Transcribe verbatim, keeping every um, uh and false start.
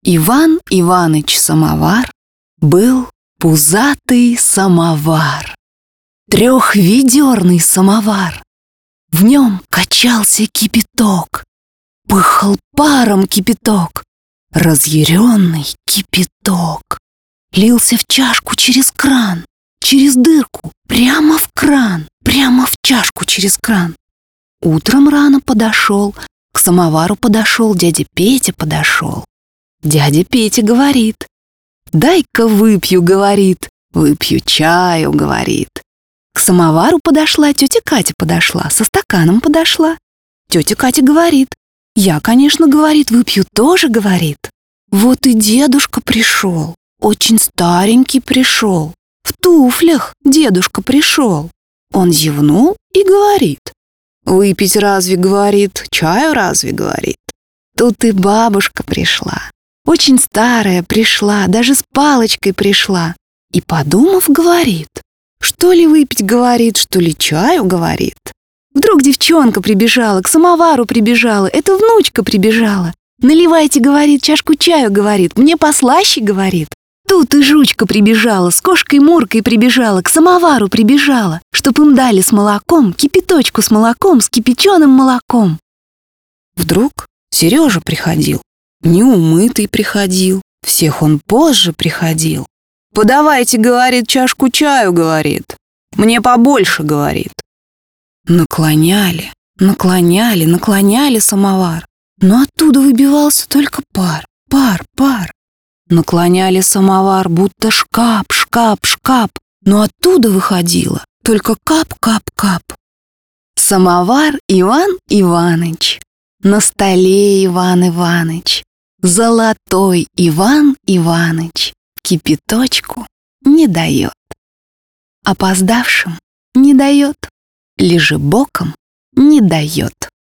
Иван Иваныч Самовар был пузатый самовар, трехведерный самовар. В нем качался кипяток, пыхал паром кипяток, разъяренный кипяток. Лился в чашку через кран, через дырку, прямо в кран, прямо в чашку через кран. Утром рано подошел, к самовару подошел, дядя Петя подошел. Дядя Петя говорит: «Дай-ка выпью», говорит, «выпью чаю», говорит. К самовару подошла тетя Катя подошла, со стаканом подошла. Тетя Катя говорит: «Я, конечно, говорит, выпью тоже», говорит. Вот и дедушка пришел, очень старенький пришел, в туфлях дедушка пришел. Он зевнул и говорит: «Выпить разве, говорит, чаю разве, говорит». Тут и бабушка пришла, очень старая пришла, даже с палочкой пришла. И, подумав, говорит: «Что ли выпить, говорит, что ли чаю, говорит». Вдруг девчонка прибежала, к самовару прибежала, это внучка прибежала. «Наливайте, говорит, чашку чаю, говорит, мне послаще, говорит». Тут и жучка прибежала, с кошкой Муркой прибежала, к самовару прибежала, чтоб им дали с молоком, кипяточку с молоком, с кипяченым молоком. Вдруг Сережа приходил, неумытый приходил, всех он позже приходил. «Подавайте, говорит, чашку чаю, говорит, мне побольше, говорит». Наклоняли, наклоняли, наклоняли самовар, но оттуда выбивался только пар, пар, пар. Наклоняли самовар, будто шкап, шкап, шкап, но оттуда выходило только кап-кап-кап. Самовар Иван Иваныч, на столе Иван Иваныч, золотой Иван Иваныч, кипяточку не дает. Опоздавшим не дает, лежебоком не дает.